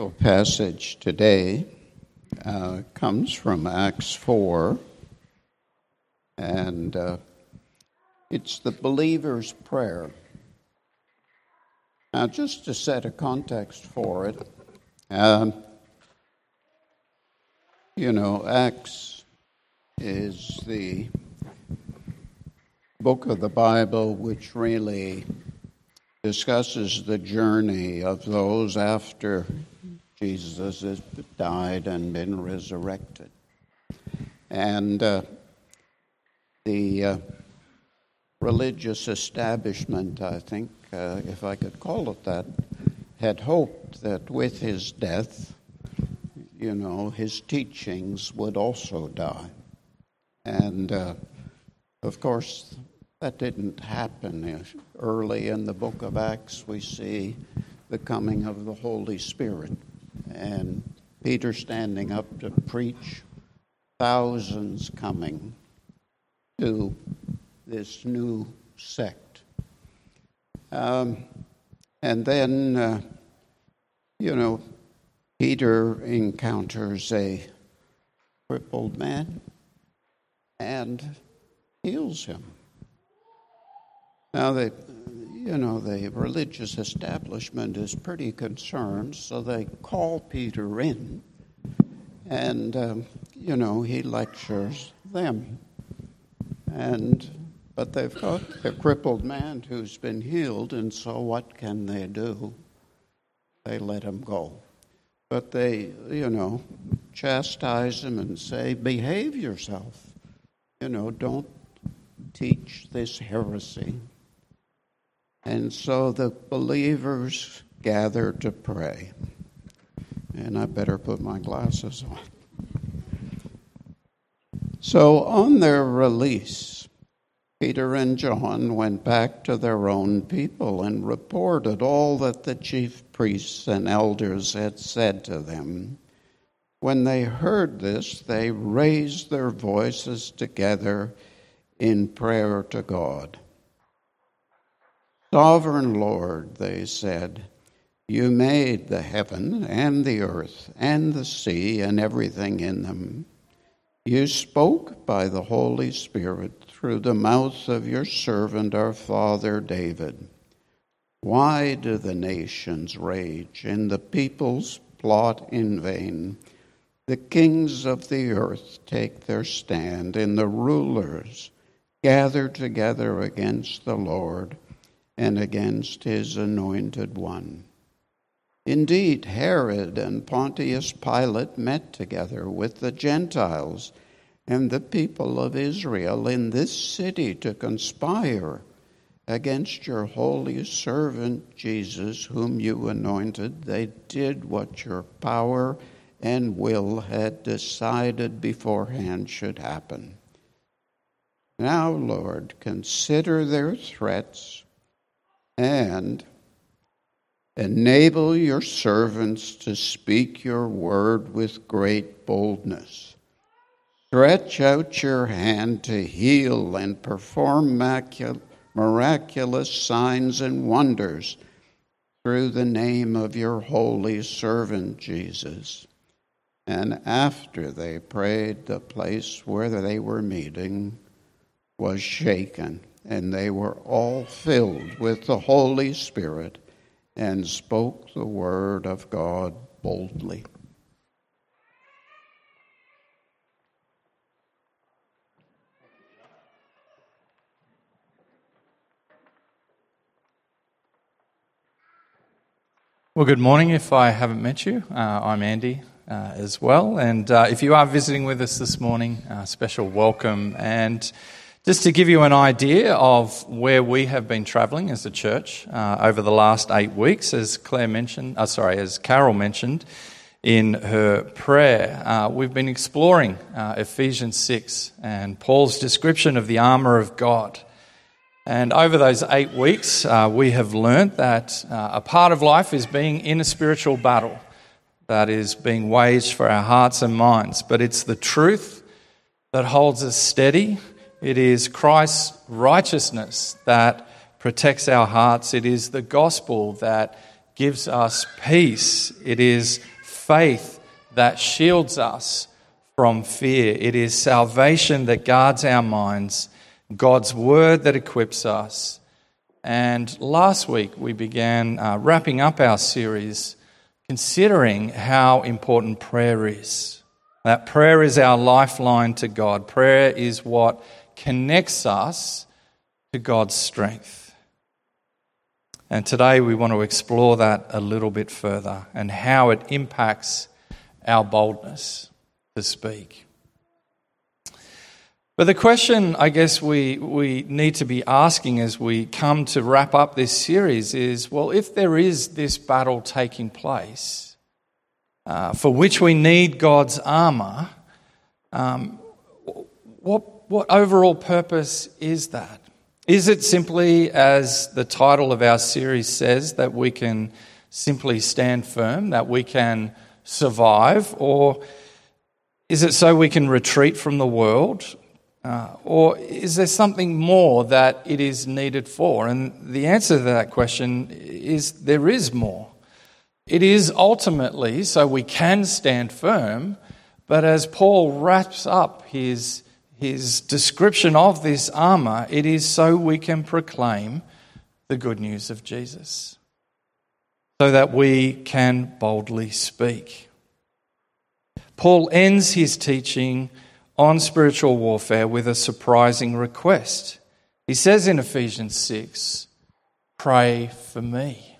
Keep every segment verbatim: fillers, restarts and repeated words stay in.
Bible passage today uh, comes from Acts four, and uh, it's the believer's prayer. Now, just to set a context for it, um, you know, Acts is the book of the Bible which really discusses the journey of those after Jesus has died and been resurrected. And uh, the uh, religious establishment, I think, uh, if I could call it that, had hoped that with his death, you know, his teachings would also die. And, uh, of course, that didn't happen. Early in the book of Acts, we see the coming of the Holy Spirit, and Peter standing up to preach, thousands coming to this new sect. Um, and then, uh, you know, Peter encounters a crippled man and heals him. Now, the, you know, the religious establishment is pretty concerned, so they call Peter in, and, um, you know, he lectures them. And but they've got the crippled man who's been healed, and so what can they do? They let him go. But they, you know, chastise him and say, behave yourself. You know, don't teach this heresy. And so the believers gather to pray. And I better put my glasses on. So on their release, Peter and John went back to their own people and reported all that the chief priests and elders had said to them. When they heard this, they raised their voices together in prayer to God. Sovereign Lord, they said, you made the heaven and the earth and the sea and everything in them. You spoke by the Holy Spirit through the mouth of your servant, our father David. Why do the nations rage and the peoples plot in vain? The kings of the earth take their stand, and the rulers gather together against the Lord and against his anointed one. Indeed, Herod and Pontius Pilate met together with the Gentiles and the people of Israel in this city to conspire against your holy servant Jesus, whom you anointed. They did what your power and will had decided beforehand should happen. Now, Lord, consider their threats and enable your servants to speak your word with great boldness. Stretch out your hand to heal and perform miraculous signs and wonders through the name of your holy servant Jesus. And after they prayed, the place where they were meeting was shaken, and they were all filled with the Holy Spirit and spoke the word of God boldly. Well, good morning. If I haven't met you, uh, I'm Andy uh, as well. And uh, if you are visiting with us this morning, uh, special welcome. And just to give you an idea of where we have been travelling as a church uh, over the last eight weeks, as Claire mentioned, uh, sorry, as Carol mentioned in her prayer, uh, we've been exploring uh, Ephesians six and Paul's description of the armour of God. And over those eight weeks, uh, we have learnt that uh, a part of life is being in a spiritual battle that is being waged for our hearts and minds. But it's the truth that holds us steady. It is Christ's righteousness that protects our hearts. It is the gospel that gives us peace. It is faith that shields us from fear. It is salvation that guards our minds, God's word that equips us. And last week we began uh, wrapping up our series considering how important prayer is. That prayer is our lifeline to God. Prayer is what connects us to God's strength. And today we want to explore that a little bit further and how it impacts our boldness to speak. But the question I guess we, we need to be asking as we come to wrap up this series is, well, if there is this battle taking place, uh, for which we need God's armour, um, what, what overall purpose is that? Is it simply, as the title of our series says, that we can simply stand firm, that we can survive, or is it so we can retreat from the world? Uh, or is there something more that it is needed for? And the answer to that question is there is more. It is ultimately so we can stand firm, but as Paul wraps up his, his description of this armour, it is so we can proclaim the good news of Jesus, so that we can boldly speak. Paul ends his teaching on spiritual warfare with a surprising request. He says in Ephesians six, "Pray for me."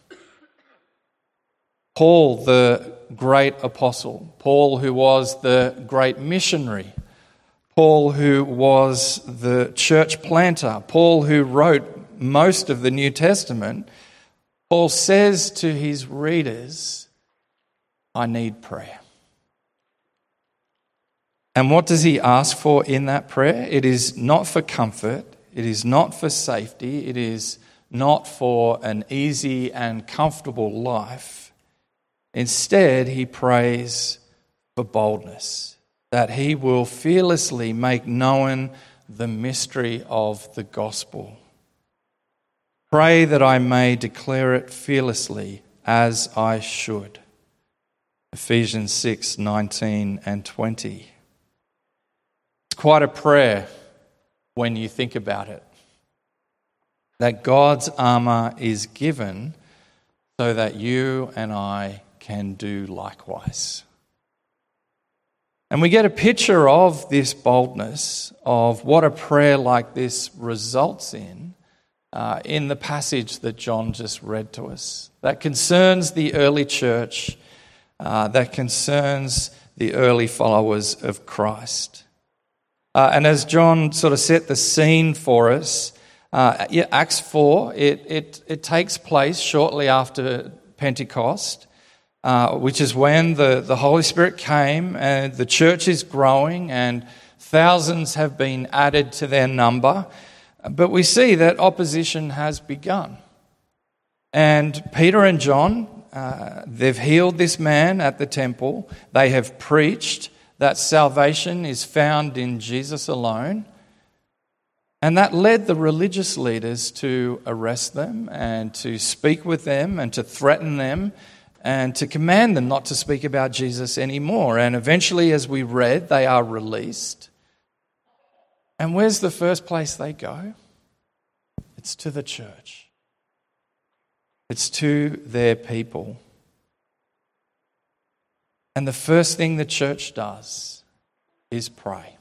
Paul, the great apostle, Paul who was the great missionary, Paul who was the church planter, Paul who wrote most of the New Testament, Paul says to his readers, I need prayer. And what does he ask for in that prayer? It is not for comfort, it is not for safety, it is not for an easy and comfortable life. Instead, he prays for boldness, that he will fearlessly make known the mystery of the gospel. Pray that I may declare it fearlessly as I should. Ephesians six, nineteen and twenty. It's quite a prayer when you think about it. That God's armour is given so that you and I can do likewise. And we get a picture of this boldness, of what a prayer like this results in, uh, in the passage that John just read to us, that concerns the early church, uh, that concerns the early followers of Christ. Uh, and as John sort of set the scene for us, uh, yeah, Acts four, it, it, it takes place shortly after Pentecost, uh, which is when the, the Holy Spirit came and the church is growing and thousands have been added to their number. But we see that opposition has begun. And Peter and John, uh, they've healed this man at the temple. They have preached that salvation is found in Jesus alone. And that led the religious leaders to arrest them and to speak with them and to threaten them and to command them not to speak about Jesus anymore. And eventually, as we read, they are released. And where's the first place they go? It's to the church. It's to their people. And the first thing the church does is pray.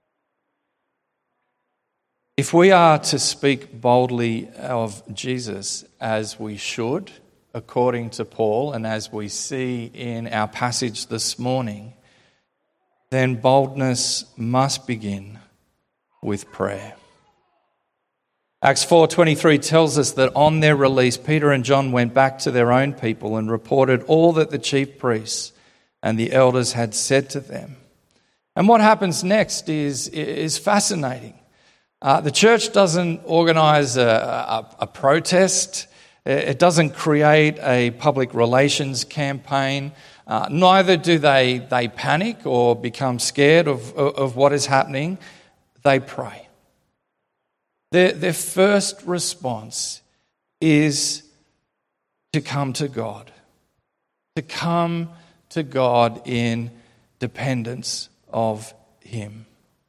If we are to speak boldly of Jesus as we should, according to Paul, and as we see in our passage this morning, then boldness must begin with prayer. Acts four twenty-three tells us that on their release, Peter and John went back to their own people and reported all that the chief priests and the elders had said to them. And what happens next is, is fascinating. Uh, the church doesn't organise a, a, a protest. It doesn't create a public relations campaign. Uh, neither do they, they panic or become scared of, of what is happening. They pray. Their, their first response is to come to God, to come to God in dependence of Him.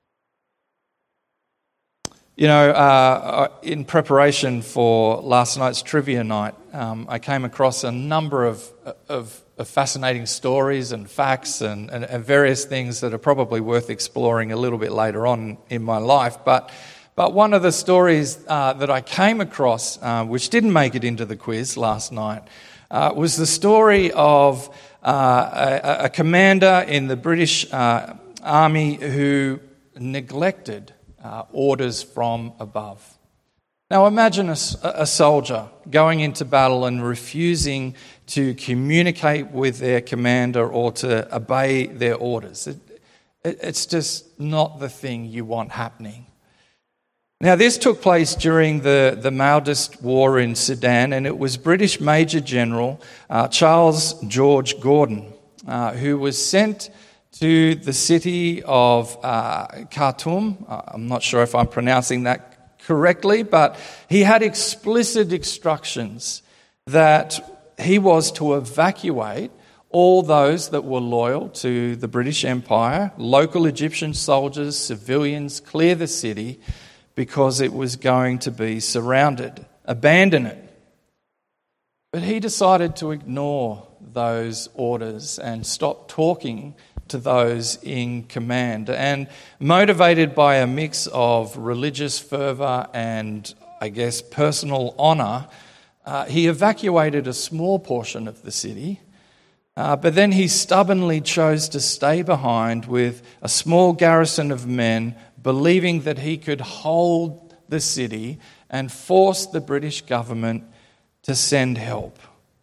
You know, uh, in preparation for last night's trivia night, um, I came across a number of, of, of fascinating stories and facts and, and, and various things that are probably worth exploring a little bit later on in my life. But but one of the stories uh, that I came across, uh, which didn't make it into the quiz last night, uh, was the story of uh, a, a commander in the British uh, Army who neglected Uh, orders from above. Now imagine a, a soldier going into battle and refusing to communicate with their commander or to obey their orders. It, it, it's just not the thing you want happening. Now this took place during the, the Maoist War in Sudan, and it was British Major General uh, Charles George Gordon uh, who was sent to the city of uh, Khartoum. Uh, I'm not sure if I'm pronouncing that correctly, but he had explicit instructions that he was to evacuate all those that were loyal to the British Empire, local Egyptian soldiers, civilians, clear the city because it was going to be surrounded. Abandon it. But he decided to ignore those orders and stop talking to those in command. And motivated by a mix of religious fervour and, I guess, personal honour, uh, he evacuated a small portion of the city, uh, but then he stubbornly chose to stay behind with a small garrison of men, believing that he could hold the city and force the British government to send help.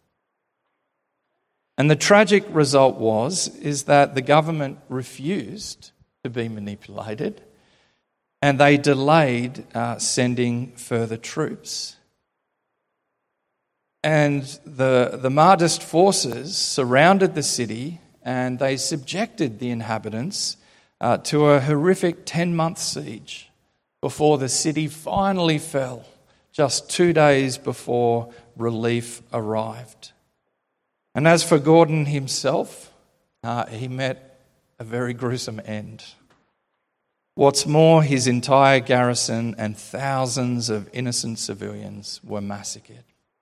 And the tragic result was is that the government refused to be manipulated, and they delayed uh, sending further troops. And the, the Mahdist forces surrounded the city, and they subjected the inhabitants uh, to a horrific ten-month siege before the city finally fell, just two days before relief arrived. And as for Gordon himself, uh, he met a very gruesome end. What's more, his entire garrison and thousands of innocent civilians were massacred.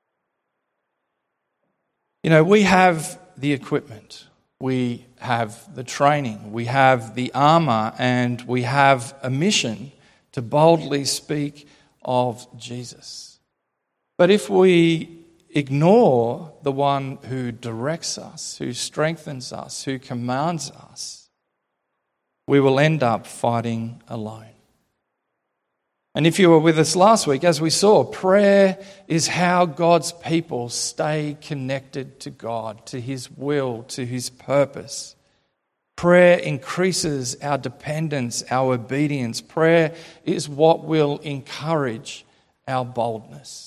You know, we have the equipment, we have the training, we have the armour, and we have a mission to boldly speak of Jesus. But if we ignore the one who directs us, who strengthens us, who commands us, we will end up fighting alone. And if you were with us last week, as we saw, prayer is how God's people stay connected to God, to His will, to His purpose. Prayer increases our dependence, our obedience. Prayer is what will encourage our boldness.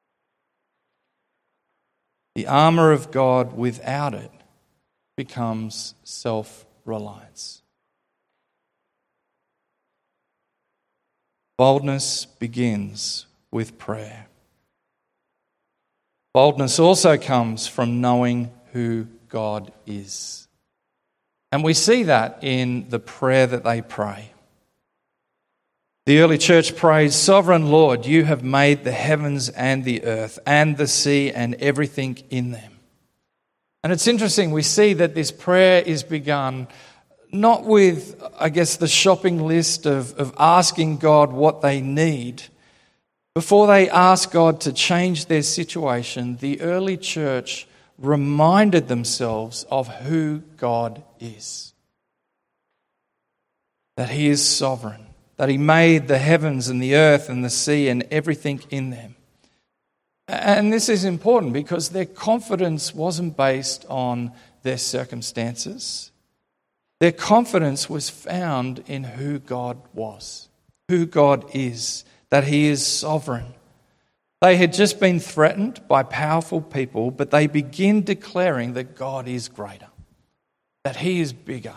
The armour of God, without it, becomes self-reliance. Boldness begins with prayer. Boldness also comes from knowing who God is. And we see that in the prayer that they pray. The early church prays, "Sovereign Lord, you have made the heavens and the earth and the sea and everything in them." And it's interesting, we see that this prayer is begun not with, I guess, the shopping list of, of asking God what they need. Before they ask God to change their situation, the early church reminded themselves of who God is. That He is sovereign. That He made the heavens and the earth and the sea and everything in them. And this is important because their confidence wasn't based on their circumstances. Their confidence was found in who God was, who God is, that He is sovereign. They had just been threatened by powerful people, but they begin declaring that God is greater, that He is bigger.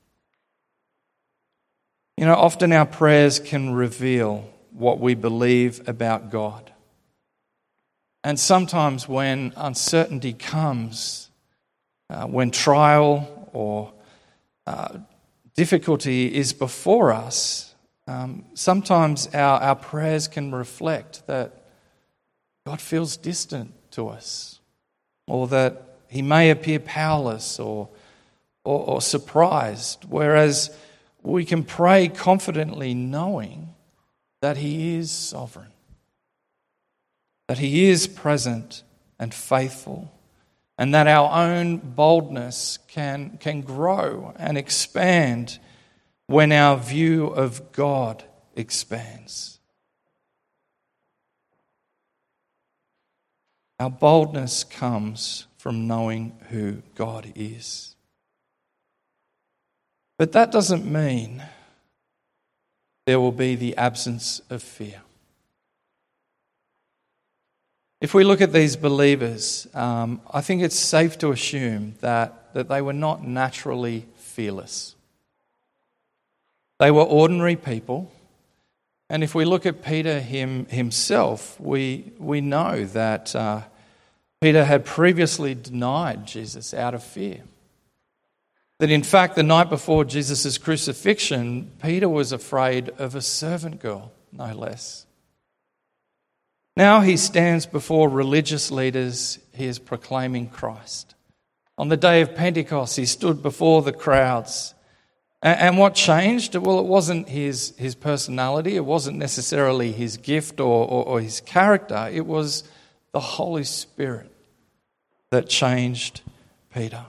You know, often our prayers can reveal what we believe about God. And sometimes when uncertainty comes, uh, when trial or uh, difficulty is before us, um, sometimes our, our prayers can reflect that God feels distant to us, or that he may appear powerless or, or, or surprised, whereas we can pray confidently knowing that he is sovereign, that he is present and faithful, and that our own boldness can, can grow and expand when our view of God expands. Our boldness comes from knowing who God is. But that doesn't mean there will be the absence of fear. If we look at these believers, um, I think it's safe to assume that, that they were not naturally fearless. They were ordinary people. And if we look at Peter him, himself, we, we know that uh, Peter had previously denied Jesus out of fear. That in fact, the night before Jesus' crucifixion, Peter was afraid of a servant girl, no less. Now he stands before religious leaders, he is proclaiming Christ. On the day of Pentecost, he stood before the crowds. And what changed? Well, it wasn't his, his personality, it wasn't necessarily his gift or, or, or his character, it was the Holy Spirit that changed Peter.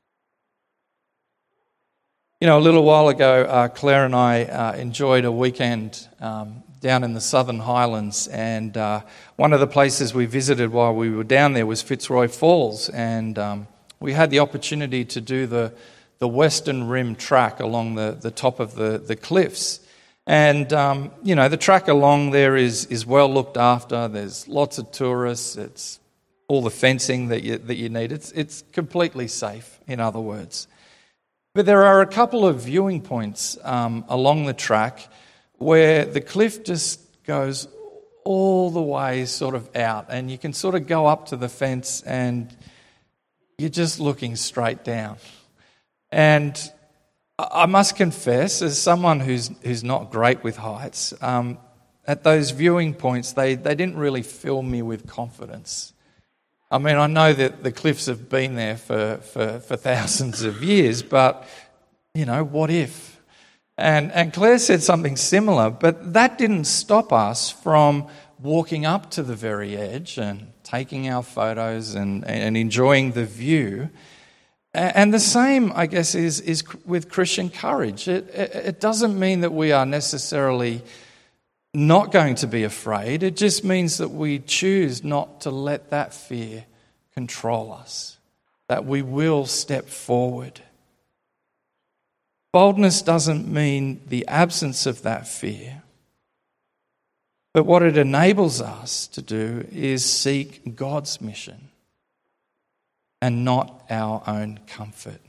You know, a little while ago, uh, Claire and I uh, enjoyed a weekend um, down in the Southern Highlands, and uh, one of the places we visited while we were down there was Fitzroy Falls, and um, we had the opportunity to do the, the Western Rim track along the, the top of the, the cliffs. And, um, you know, the track along there is, is well looked after. There's lots of tourists. It's all the fencing that you, that you need. It's, it's completely safe, in other words. But there are a couple of viewing points um, along the track where the cliff just goes all the way sort of out, and you can sort of go up to the fence and you're just looking straight down. And I must confess, as someone who's who's not great with heights, um, at those viewing points, they, they didn't really fill me with confidence. I mean, I know that the cliffs have been there for, for, for thousands of years, but, you know, what if? And, and Claire said something similar, but that didn't stop us from walking up to the very edge and taking our photos and, and enjoying the view. And the same, I guess, is, is with Christian courage. It, it, it doesn't mean that we are necessarily not going to be afraid. It just means that we choose not to let that fear control us, that we will step forward. Boldness doesn't mean the absence of that fear, but what it enables us to do is seek God's mission and not our own comfort.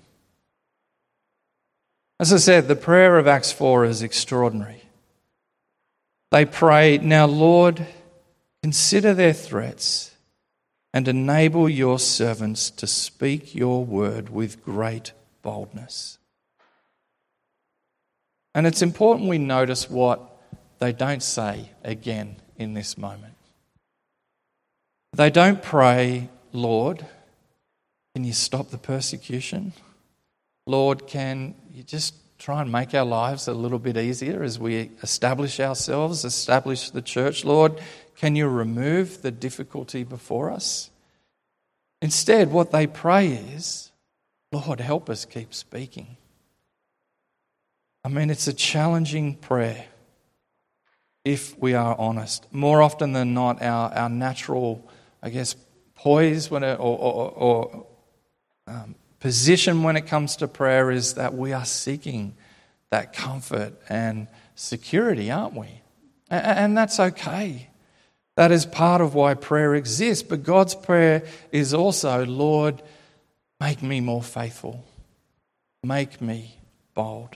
As I said, the prayer of Acts four is extraordinary. They pray, "Now, Lord, consider their threats and enable your servants to speak your word with great boldness." And it's important we notice what they don't say again in this moment. They don't pray, "Lord, can you stop the persecution? Lord, can you just try and make our lives a little bit easier as we establish ourselves, establish the church? Lord, can you remove the difficulty before us?" Instead, what they pray is, "Lord, help us keep speaking." I mean, it's a challenging prayer if we are honest. More often than not, our, our natural, I guess, poise when it, or, or, or um, position when it comes to prayer is that we are seeking that comfort and security, aren't we? And, and that's okay. That is part of why prayer exists. But God's prayer is also, "Lord, make me more faithful. Make me bold."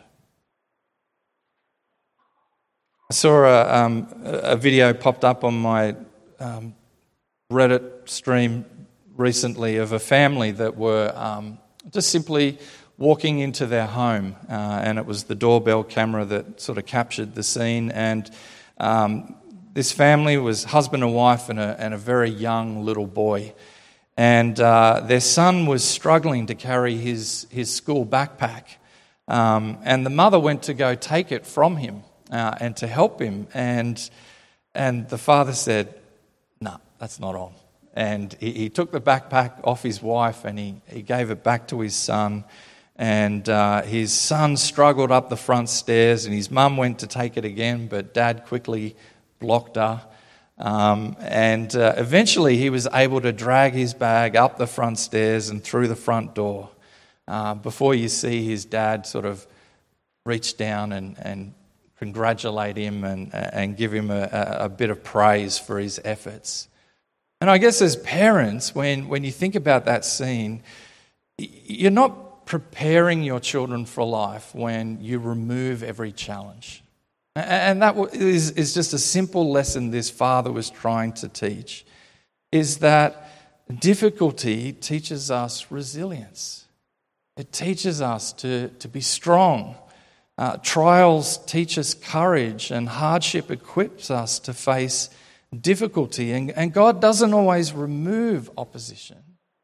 I saw a, um, a video popped up on my um, Reddit stream recently of a family that were um, just simply walking into their home, uh, and it was the doorbell camera that sort of captured the scene. And um, this family was husband and wife and a, and a very young little boy. And uh, their son was struggling to carry his, his school backpack. Um, and the mother went to go take it from him uh, and to help him. And, and the father said, "No, nah, that's not on." And he, he took the backpack off his wife and he, he gave it back to his son. And uh, his son struggled up the front stairs, and his mum went to take it again, but Dad quickly blocked her. Um, and uh, eventually he was able to drag his bag up the front stairs and through the front door uh, before you see his dad sort of reach down and, and congratulate him and, and give him a, a bit of praise for his efforts. And I guess as parents, when, when you think about that scene, you're not preparing your children for life when you remove every challenge. And that is, is just a simple lesson this father was trying to teach, is that difficulty teaches us resilience. It teaches us to, to be strong. Uh, trials teach us courage, and hardship equips us to face difficulty. And, and God doesn't always remove opposition.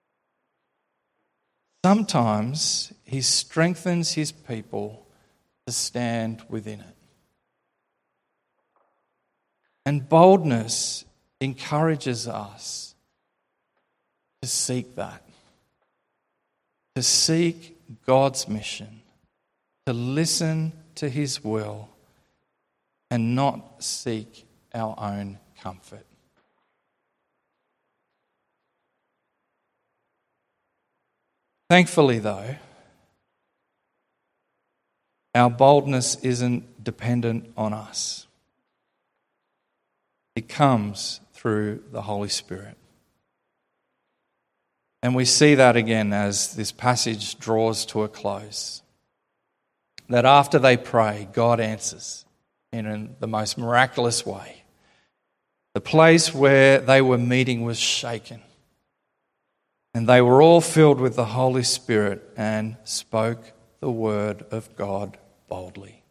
Sometimes he strengthens his people to stand within it. And boldness encourages us to seek that, to seek God's mission, to listen to his will, and not seek our own comfort. Thankfully, though, our boldness isn't dependent on us. It comes through the Holy Spirit. And we see that again as this passage draws to a close. That after they pray, God answers in the most miraculous way. The place where they were meeting was shaken. And they were all filled with the Holy Spirit and spoke the word of God boldly.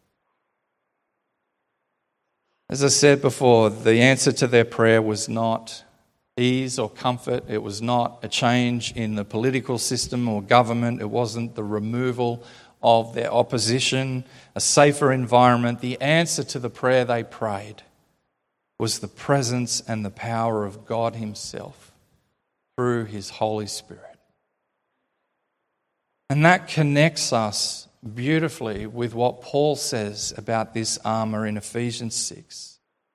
As I said before, the answer to their prayer was not ease or comfort. It was not a change in the political system or government. It wasn't the removal of their opposition, a safer environment. The answer to the prayer they prayed was the presence and the power of God himself through his Holy Spirit. And that connects us beautifully with what Paul says about this armour in Ephesians six.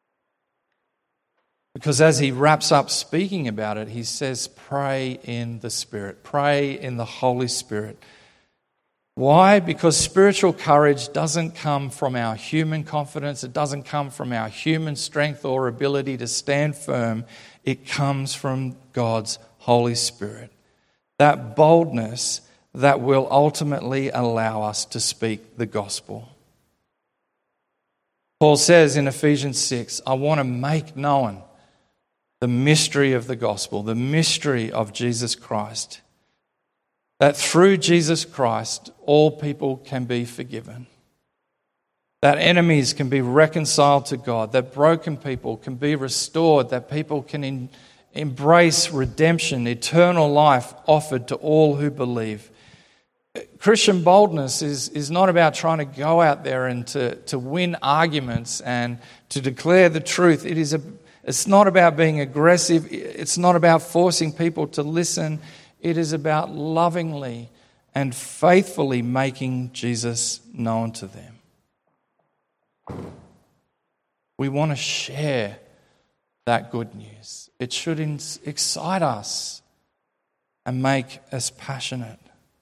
Because as he wraps up speaking about it, he says, pray in the Spirit. Pray in the Holy Spirit. Why? Because spiritual courage doesn't come from our human confidence. It doesn't come from our human strength or ability to stand firm. It comes from God's Holy Spirit. That boldness that will ultimately allow us to speak the gospel. Paul says in Ephesians six, I want to make known the mystery of the gospel, the mystery of Jesus Christ. That through Jesus Christ, all people can be forgiven. That enemies can be reconciled to God. That broken people can be restored. That people can in, embrace redemption, eternal life offered to all who believe. Christian boldness is, is not about trying to go out there and to, to win arguments and to declare the truth. It is a, it's not about being aggressive. It's not about forcing people to listen. It is about lovingly and faithfully making Jesus known to them. We want to share that good news. It should excite us and make us passionate.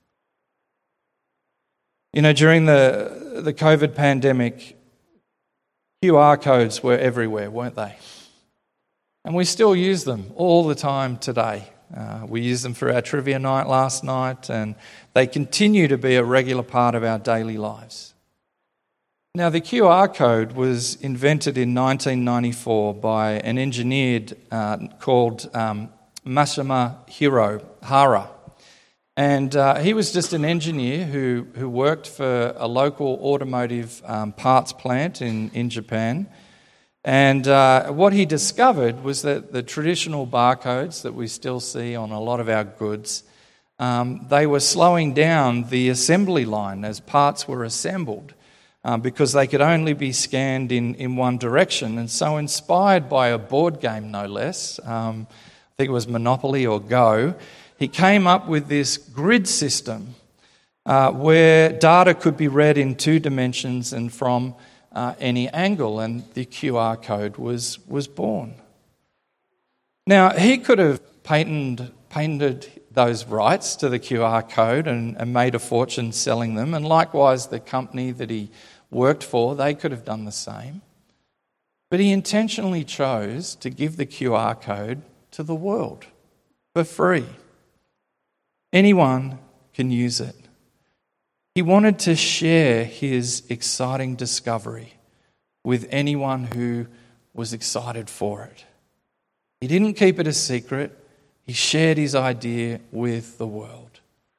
You know, during the, the COVID pandemic, Q R codes were everywhere, weren't they? And we still use them all the time today. Uh, we used them for our trivia night last night, and they continue to be a regular part of our daily lives. Now, the Q R code was invented in nineteen ninety-four by an engineer uh, called um, Masahiro Hara. And uh, he was just an engineer who, who worked for a local automotive um, parts plant in, in Japan. And uh, what he discovered was that the traditional barcodes that we still see on a lot of our goods, um, they were slowing down the assembly line as parts were assembled um, because they could only be scanned in, in one direction. And so inspired by a board game, no less, um, I think it was Monopoly or Go, he came up with this grid system uh, where data could be read in two dimensions and from Uh, any angle, and the Q R code was, was born. Now, he could have patented, patented those rights to the Q R code and, and made a fortune selling them, and likewise the company that he worked for, they could have done the same. But he intentionally chose to give the Q R code to the world for free. Anyone can use it. He wanted to share his exciting discovery with anyone who was excited for it. He didn't keep it a secret. He shared his idea with the world.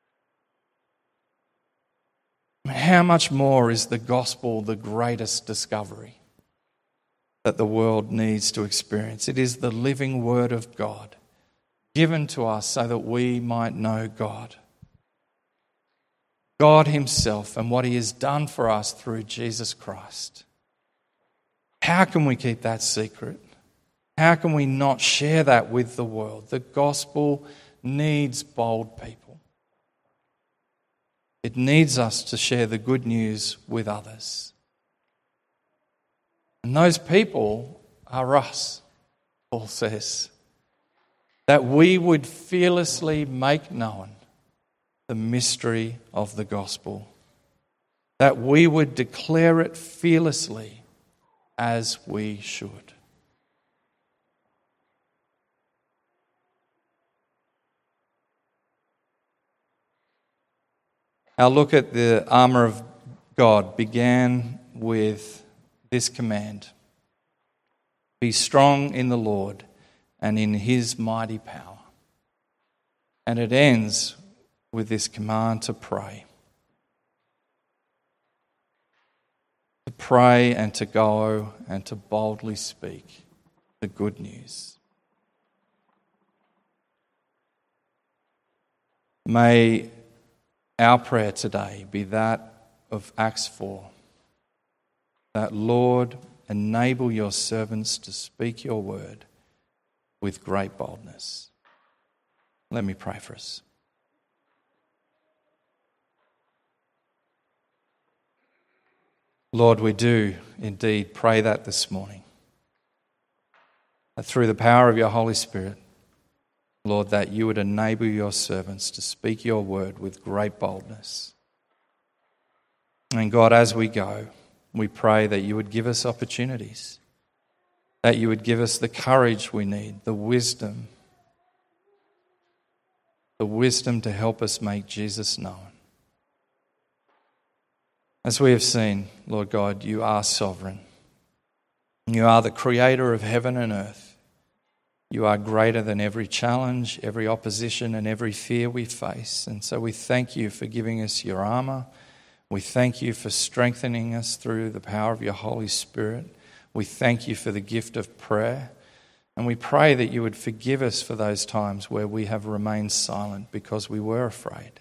I mean, how much more is the gospel the greatest discovery that the world needs to experience? It is the living word of God given to us so that we might know God. God himself and what he has done for us through Jesus Christ. How can we keep that secret? How can we not share that with the world? The gospel needs bold people. It needs us to share the good news with others. And those people are us, Paul says. That we would fearlessly make known the mystery of the gospel, that we would declare it fearlessly as we should. Our look at the armour of God began with this command: be strong in the Lord and in his mighty power. And it ends with this command to pray. To pray and to go and to boldly speak the good news. May our prayer today be that of Acts four. That, Lord, enable your servants to speak your word with great boldness. Let me pray for us. Lord, we do indeed pray that this morning. That through the power of your Holy Spirit, Lord, that you would enable your servants to speak your word with great boldness. And God, as we go, we pray that you would give us opportunities, that you would give us the courage we need, the wisdom, the wisdom to help us make Jesus known. As we have seen, Lord God, you are sovereign. You are the creator of heaven and earth. You are greater than every challenge, every opposition, and every fear we face. And so we thank you for giving us your armour. We thank you for strengthening us through the power of your Holy Spirit. We thank you for the gift of prayer. And we pray that you would forgive us for those times where we have remained silent because we were afraid.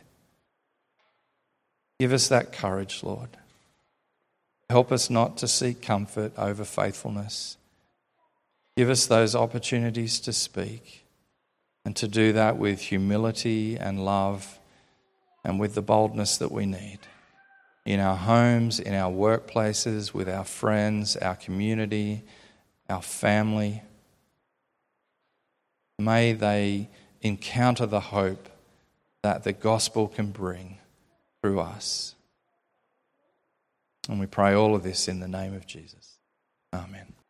Give us that courage, Lord. Help us not to seek comfort over faithfulness. Give us those opportunities to speak and to do that with humility and love and with the boldness that we need. In our homes, in our workplaces, with our friends, our community, our family. May they encounter the hope that the gospel can bring through us. And we pray all of this in the name of Jesus. Amen.